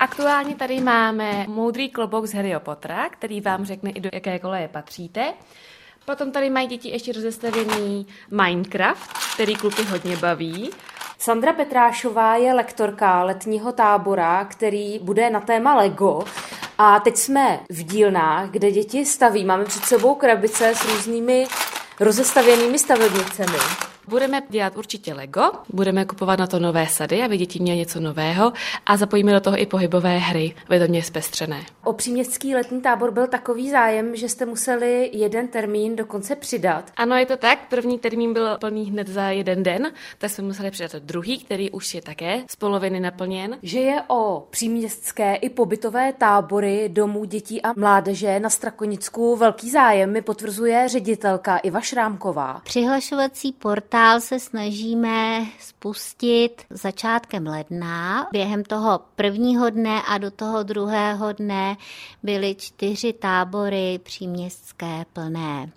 Aktuálně tady máme moudrý klobouk z Harryho Pottera, který vám řekne i do jaké koleje patříte. Potom tady mají děti ještě rozestavěný Minecraft, který kluky hodně baví. Sandra Petrášová je lektorka letního tábora, který bude na téma Lego. A teď jsme v dílnách, kde děti staví. Máme před sebou krabice s různými rozestavěnými stavebnicemi. Budeme dělat určitě Lego, budeme kupovat na to nové sady, aby děti měly něco nového a zapojíme do toho i pohybové hry, aby to měly zpestřené. O příměstský letní tábor byl takový zájem, že jste museli jeden termín dokonce přidat. Ano, je to tak. První termín byl plný hned za jeden den, tak jsme museli přidat druhý, který už je také z poloviny naplněn. Že je o příměstské i pobytové tábory domů dětí a mládeže na Strakonicku velký zájem, mi potvrzuje ředitelka Iva Šrámková. Přihlašovací portál se snažíme spustit začátkem ledna. Během toho prvního dne a do toho druhého dne byly 4 tábory příměstské plné.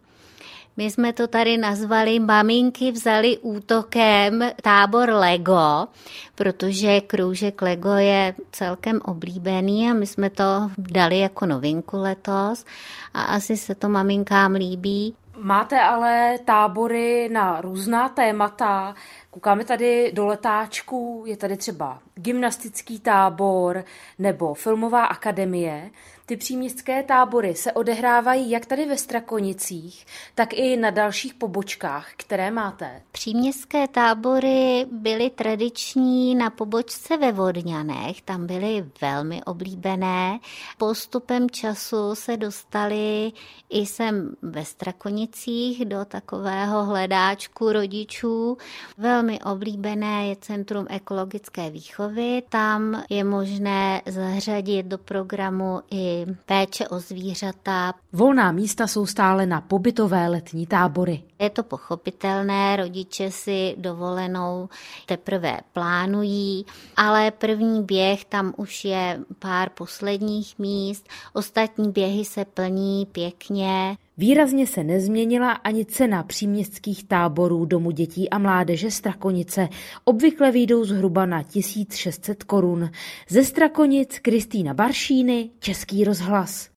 My jsme to tady nazvali Maminky vzali útokem tábor Lego, protože kroužek Lego je celkem oblíbený a my jsme to dali jako novinku letos a asi se to maminkám líbí. Máte ale tábory na různá témata. Koukáme tady do letáčků, je tady třeba gymnastický tábor nebo filmová akademie. Ty příměstské tábory se odehrávají jak tady ve Strakonicích, tak i na dalších pobočkách, které máte. Příměstské tábory byly tradiční na pobočce ve Vodňanech, tam byly velmi oblíbené. Postupem času se dostali i sem ve Strakonicích do takového hledáčku rodičů. Velmi oblíbené je Centrum ekologické výchovy, tam je možné zařadit do programu i péče o zvířata. Volná místa jsou stále na pobytové letní tábory. Je to pochopitelné, rodiče si dovolenou teprve plánují, ale první běh tam už je pár posledních míst, ostatní běhy se plní pěkně. Výrazně se nezměnila ani cena příměstských táborů domu dětí a mládeže Strakonice. Obvykle vyjdou zhruba na 1600 korun. Ze Strakonic Kristýna Baršíny, Český rozhlas.